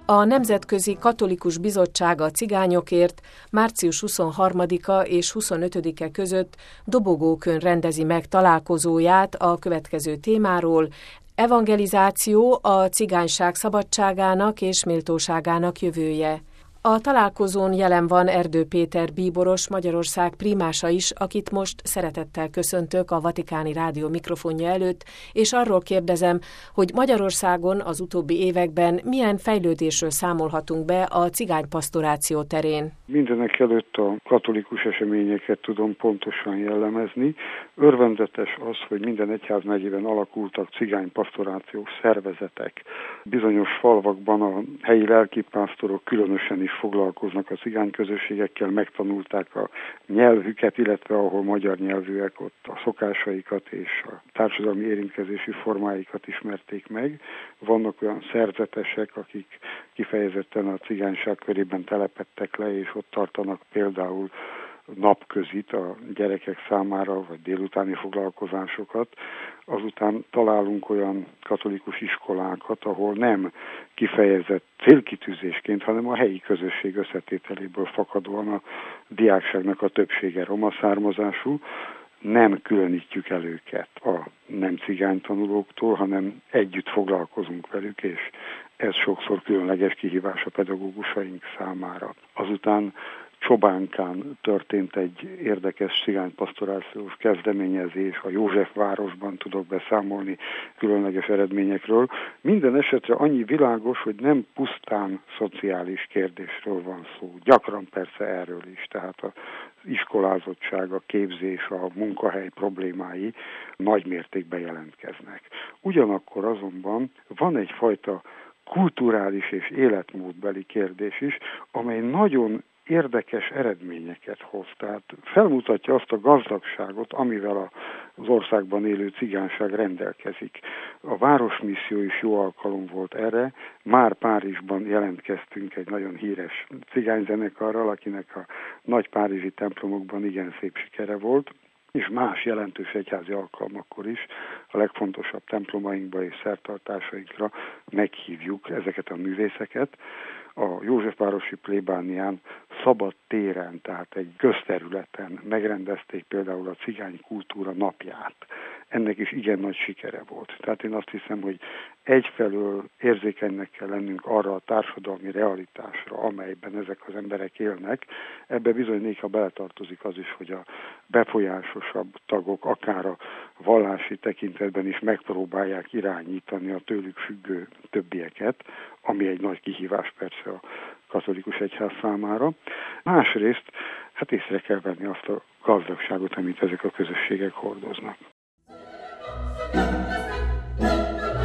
A Nemzetközi Katolikus Bizottság a cigányokért március 23-a és 25-e között Dobogókön rendezi meg találkozóját a következő témáról: evangelizáció, a cigányság szabadságának és méltóságának jövője. A találkozón jelen van Erdő Péter bíboros, Magyarország primása is, akit most szeretettel köszöntök a Vatikáni Rádió mikrofonja előtt, és arról kérdezem, hogy Magyarországon az utóbbi években milyen fejlődésről számolhatunk be a cigánypastoráció terén. Mindenek előtt a katolikus eseményeket tudom pontosan jellemezni. Örvendetes az, hogy minden egyházmegyében alakultak cigánypastorációs szervezetek. Bizonyos falvakban a helyi lelkipásztorok különösen is foglalkoznak a cigányközösségekkel, megtanulták a nyelvüket, illetve ahol magyar nyelvűek, ott a szokásaikat és a társadalmi érintkezési formáikat ismerték meg. Vannak olyan szerzetesek, akik kifejezetten a cigányság körében telepedtek le, és ott tartanak például napközit a gyerekek számára, vagy délutáni foglalkozásokat. Azután találunk olyan katolikus iskolákat, ahol nem kifejezett célkitűzésként, hanem a helyi közösség összetételéből fakadóan a diákságnak a többsége roma származású. Nem különítjük el őket a nem cigány tanulóktól, hanem együtt foglalkozunk velük, és ez sokszor különleges kihívás a pedagógusaink számára. Azután Csobánkán történt egy érdekes cigánypastorációs kezdeményezés, a Józsefvárosban tudok beszámolni különleges eredményekről. Minden esetre annyi világos, hogy nem pusztán szociális kérdésről van szó. Gyakran persze erről is, tehát az iskolázottság, a képzés, a munkahely problémái nagy mértékben jelentkeznek. Ugyanakkor azonban van egyfajta kulturális és életmódbeli kérdés is, amely nagyon érdekes eredményeket hoz. Tehát felmutatja azt a gazdagságot, amivel az országban élő cigányság rendelkezik. A városmisszió is jó alkalom volt erre. Már Párizsban jelentkeztünk egy nagyon híres cigányzenekarral, akinek a nagy párizsi templomokban igen szép sikere volt, és más jelentős egyházi alkalmakkor is a legfontosabb templomainkba és szertartásainkra meghívjuk ezeket a művészeket. A Józsefvárosi plébánián szabad téren, tehát egy közterületen megrendezték például a cigány kultúra napját. Ennek is igen nagy sikere volt. Tehát én azt hiszem, hogy egyfelől érzékenynek kell lennünk arra a társadalmi realitásra, amelyben ezek az emberek élnek. Ebbe bizony néha beletartozik az is, hogy a befolyásosabb tagok akár a vallási tekintetben is megpróbálják irányítani a tőlük függő többieket, ami egy nagy kihívás persze a katolikus egyház számára. Másrészt hát észre kell venni azt a gazdagságot, amit ezek a közösségek hordoznak.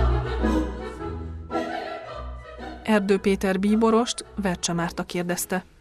Erdő Péter bíborost Vercse Márta kérdezte.